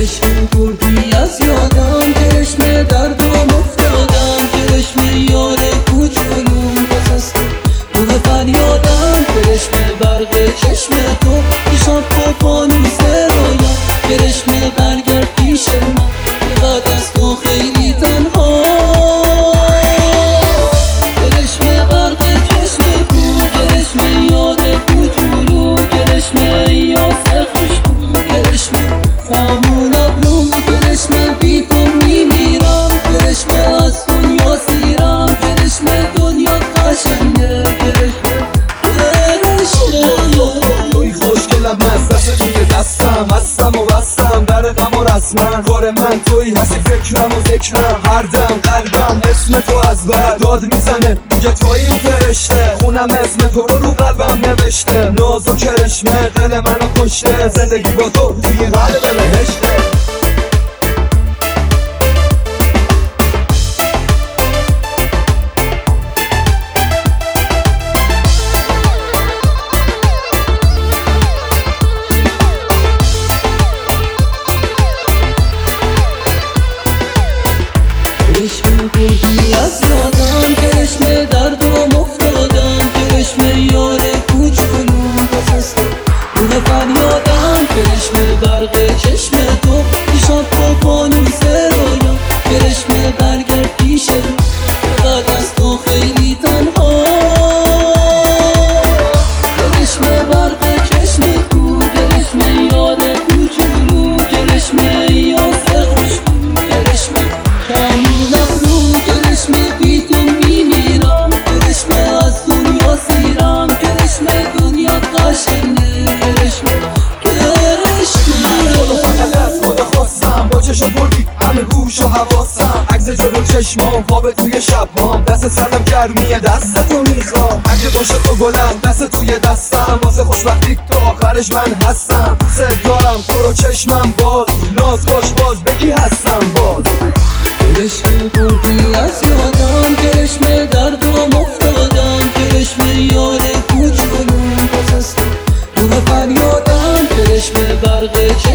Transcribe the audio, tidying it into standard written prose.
کرشمه بردی از یادم، کرشمه دردم افتادم، کرشمه یار کوچولوم بسستم روح فریادم، کرشمه برق چشم تو پیشم تو فانوس رویام، کرشمه برگرد پیش من بعد از تو خیلی تنها، کرشمه برق چشم تو، کرشمه یار کوچولو، کرشمه یاسر خوشبو، کرشمه خامون ابروم، کرشمه بی تو میمیرم، کرشمه از دنیا سیرم، کرشمه دنیا قشنگه، کرشمه توی خوشگلم از دست توی دستم، هستم و بستم در غم و رسمن، کار من توی هستی فکرم و ذکرم، هر دم قلبم اسم تو از بر داد میزنه میگه توی این فرشته، خونم اسم تو رو قلبم نوشته، ناز و کرشمه دل منو کشته، زندگی با تو توی قلب بهشته. کرشمه بردی از یادم، کرشمه دردم افتادم، کرشمه یار کوچولوم بسستم روح فریادم، کرشمه برق چشم تو پیشم تو فانوس رویام، کرشمه برگرد پیش من بعد از تو خیلی تنها، کرشمه برق چشم تو، کرشمه یار کوچولو، کرشمه یاسر خوشبو، کرشمه کامون ابرو، کرشمه بی تو میمیرم، کرشمه از دنیا سیرم، کرشمه دنیا قشنگه، کرشمه خودو فقط از خود خواستم، با چشم بردی همه هوش و حواسم، عکس جلو چشمام خواب توی شبام، دست سردم گرمیه دست تو میخوام، اگه باشه تو گلم دست توی دستم، واسه خوشبختی تا آخرش من هستم، صد دارم تو رو چشمم باز، ناز باش باز بگی هستم باز. کرشمه بردی از یادم، کرشمه دردم افتادم، کرشمه یار کوچولوم بسستم روح فریادم، کرشمه برق